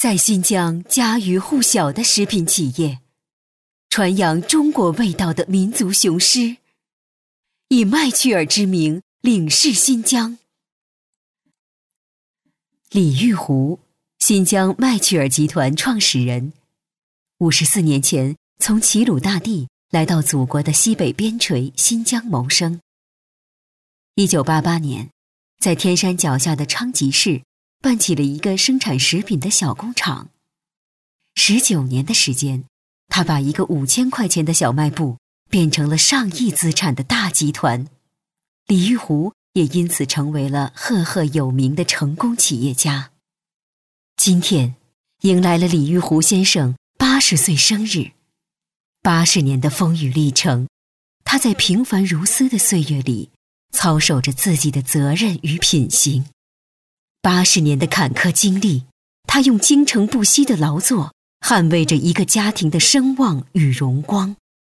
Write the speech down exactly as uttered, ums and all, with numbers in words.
在新疆家喻户晓的食品企业，传扬中国味道的民族雄狮，以麦趣尔之名领示新疆。李玉湖，新疆麦趣尔集团创始人，五十四年前从齐鲁大地来到祖国的西北边陲新疆谋生。一九八八年，在天山脚下的昌吉市办起了一个生产食品的小工厂。十九年的时间，他把一个五千块钱的小卖部变成了上亿资产的大集团。李玉湖也因此成为了赫赫有名的成功企业家。今天，迎来了李玉湖先生八十岁生日。八十年的风雨历程，他在平凡如斯的岁月里，操守着自己的责任与品行。八十年的坎坷经历，他用精诚不息的劳作，捍卫着一个家庭的声望与荣光。